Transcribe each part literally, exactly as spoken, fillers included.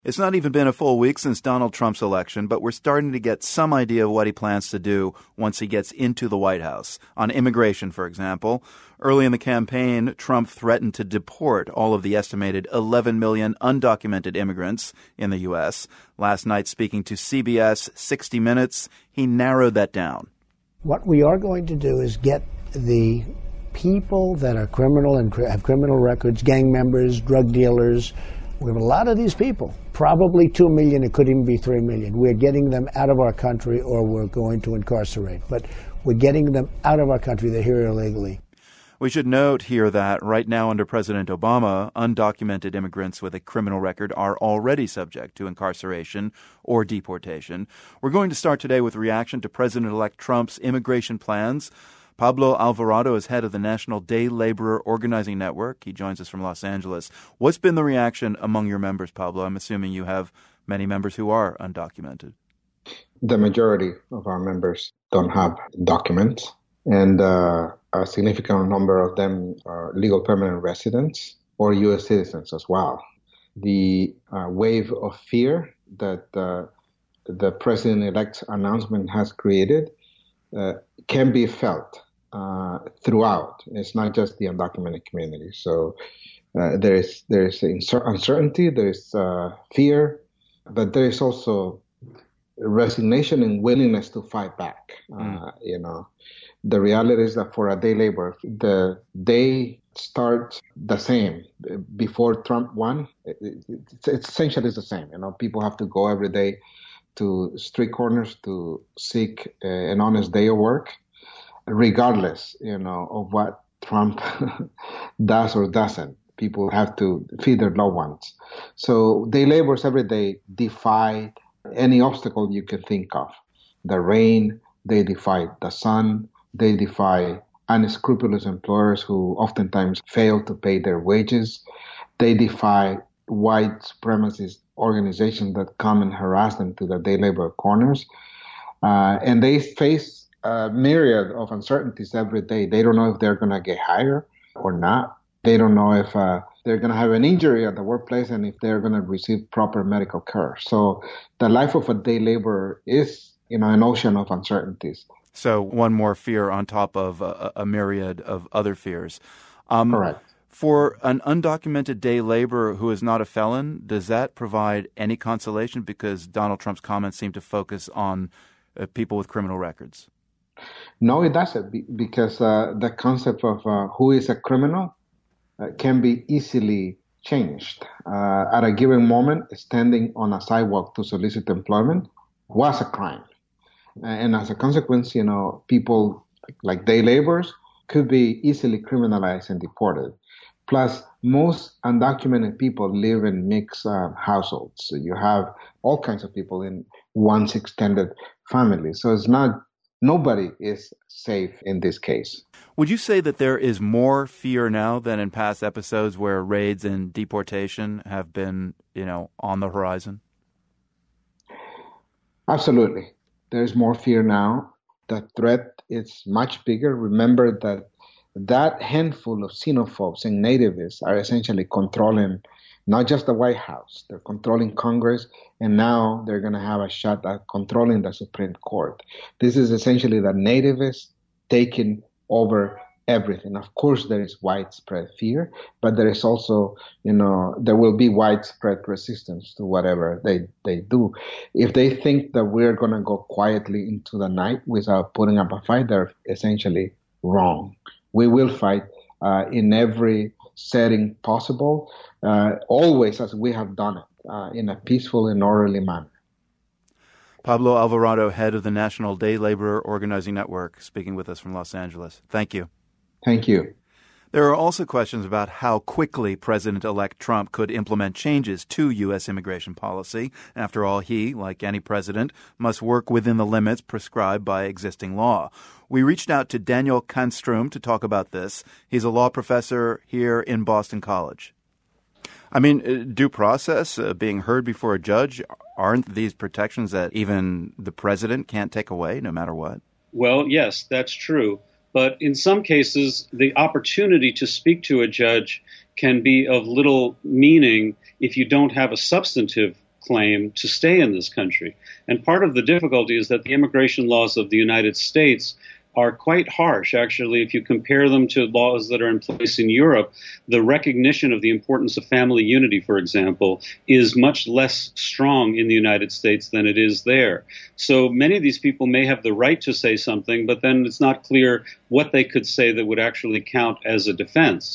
It's not even been a full week since Donald Trump's election, but we're starting to get some idea of what he plans to do once he gets into the White House. On immigration, for example, early in the campaign, Trump threatened to deport all of the estimated eleven million undocumented immigrants in the U S. Last night, speaking to C B S sixty minutes, he narrowed that down. What we are going to do is get the people that are criminal and have criminal records, gang members, drug dealers. We have a lot of these people, probably two million, it could even be three million. We're getting them out of our country or we're going to incarcerate. But we're getting them out of our country. They're here illegally. We should note here that right now under President Obama, undocumented immigrants with a criminal record are already subject to incarceration or deportation. We're going to start today with reaction to President-elect Trump's immigration plans. Pablo Alvarado is head of the National Day Laborer Organizing Network. He joins us from Los Angeles. What's been the reaction among your members, Pablo? I'm assuming you have many members who are undocumented. The majority of our members don't have documents, and uh, a significant number of them are legal permanent residents or U S citizens as well. The uh, wave of fear that uh, the president-elect's announcement has created uh, can be felt Uh, throughout. It's not just the undocumented community. So uh, there is there is uncertainty, there is uh, fear, but there is also resignation and willingness to fight back. Uh, mm. You know, the reality is that for a day laborer, the day starts the same. Before Trump won, it, it, it's, it's essentially the same. You know, people have to go every day to street corners to seek uh, an honest day of work, regardless, you know, of what Trump does or doesn't. People have to feed their loved ones. So day laborers every day defy any obstacle you can think of. The rain, they defy the sun, they defy unscrupulous employers who oftentimes fail to pay their wages. They defy white supremacist organizations that come and harass them to the day labor corners. Uh, and they face a myriad of uncertainties every day. They don't know if they're going to get hired or not. They don't know if uh, they're going to have an injury at the workplace and if they're going to receive proper medical care. So the life of a day laborer is, you know, an ocean of uncertainties. So one more fear on top of a, a myriad of other fears. Um, Correct. For an undocumented day laborer who is not a felon, does that provide any consolation? Because Donald Trump's comments seem to focus on uh, people with criminal records. No, it doesn't, because uh, the concept of uh, who is a criminal uh, can be easily changed. Uh, at a given moment, standing on a sidewalk to solicit employment was a crime. And as a consequence, you know, people like day laborers could be easily criminalized and deported. Plus, most undocumented people live in mixed uh, households. So you have all kinds of people in one's extended family. So it's not Nobody is safe in this case. Would you say that there is more fear now than in past episodes where raids and deportation have been, you know, on the horizon? Absolutely. There's more fear now. The threat is much bigger. Remember that that handful of xenophobes and nativists are essentially controlling not just the White House, they're controlling Congress, and now they're going to have a shot at controlling the Supreme Court. This is essentially the nativists taking over everything. Of course, there is widespread fear, but there is also, you know, there will be widespread resistance to whatever they, they do. If they think that we're going to go quietly into the night without putting up a fight, they're essentially wrong. We will fight uh, in every setting possible, uh, always as we have done it, uh, in a peaceful and orderly manner. Pablo Alvarado, head of the National Day Laborer Organizing Network, speaking with us from Los Angeles. Thank you. Thank you. There are also questions about how quickly President-elect Trump could implement changes to U S immigration policy. After all, he, like any president, must work within the limits prescribed by existing law. We reached out to Daniel Kanstrom to talk about this. He's a law professor here in Boston College. I mean, due process, uh, being heard before a judge, aren't these protections that even the president can't take away no matter what? Well, yes, that's true. But in some cases, the opportunity to speak to a judge can be of little meaning if you don't have a substantive claim to stay in this country. And part of the difficulty is that the immigration laws of the United States are quite harsh. Actually, if you compare them to laws that are in place in Europe, the recognition of the importance of family unity, for example, is much less strong in the United States than it is there. So many of these people may have the right to say something, but then it's not clear what they could say that would actually count as a defense.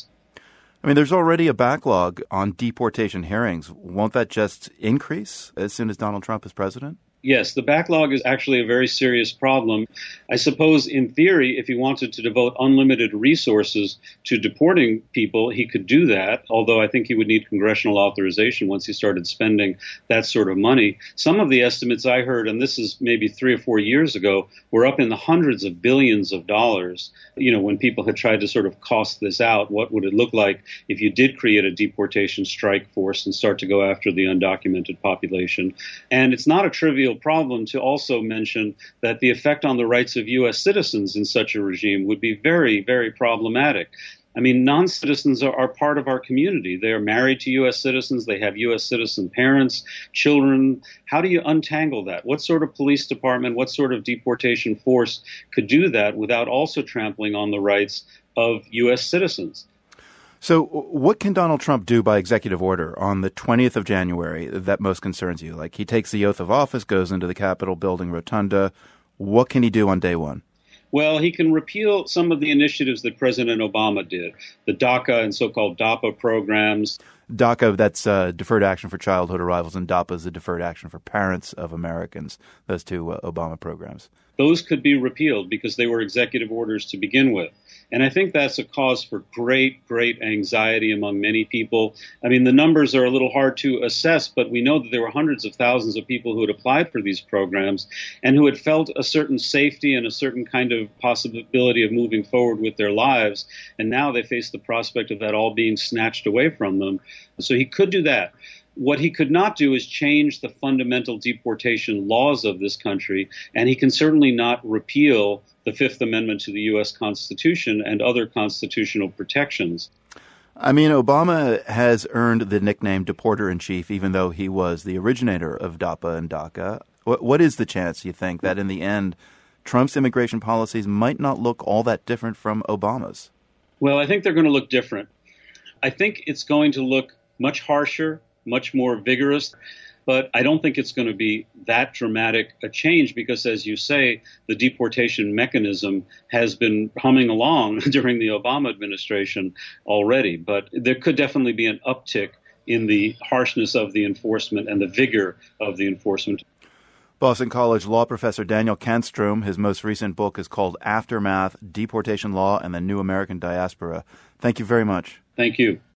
I mean, there's already a backlog on deportation hearings. Won't that just increase as soon as Donald Trump is president? Yes, the backlog is actually a very serious problem. I suppose in theory, if he wanted to devote unlimited resources to deporting people, he could do that, although I think he would need congressional authorization once he started spending that sort of money. Some of the estimates I heard, and this is maybe three or four years ago, were up in the hundreds of billions of dollars. You know, when people had tried to sort of cost this out, what would it look like if you did create a deportation strike force and start to go after the undocumented population? And it's not a trivial problem to also mention that the effect on the rights of U S citizens in such a regime would be very, very problematic. I mean, non-citizens are, are part of our community. They are married to U S citizens. They have U S citizen parents, children. How do you untangle that? What sort of police department, what sort of deportation force could do that without also trampling on the rights of U S citizens? So what can Donald Trump do by executive order on the twentieth of January that most concerns you? Like, he takes the oath of office, goes into the Capitol building rotunda. What can he do on day one? Well, he can repeal some of the initiatives that President Obama did, the DACA and so-called DAPA programs. DACA, that's uh, Deferred Action for Childhood Arrivals, and DAPA is the Deferred Action for Parents of Americans, those two uh, Obama programs. Those could be repealed because they were executive orders to begin with. And I think that's a cause for great, great anxiety among many people. I mean, the numbers are a little hard to assess, but we know that there were hundreds of thousands of people who had applied for these programs and who had felt a certain safety and a certain kind of possibility of moving forward with their lives. And now they face the prospect of that all being snatched away from them. So he could do that. What he could not do is change the fundamental deportation laws of this country, and he can certainly not repeal the Fifth Amendment to the U S Constitution and other constitutional protections. I mean, Obama has earned the nickname Deporter-in-Chief, even though he was the originator of DAPA and DACA. What, what is the chance, you think, that in the end, Trump's immigration policies might not look all that different from Obama's? Well, I think they're going to look different. I think it's going to look much harsher, much more vigorous, but I don't think it's going to be that dramatic a change because, as you say, the deportation mechanism has been humming along during the Obama administration already. But there could definitely be an uptick in the harshness of the enforcement and the vigor of the enforcement. Boston College law professor Daniel Kanstrom, his most recent book is called Aftermath, Deportation Law and the New American Diaspora. Thank you very much. Thank you.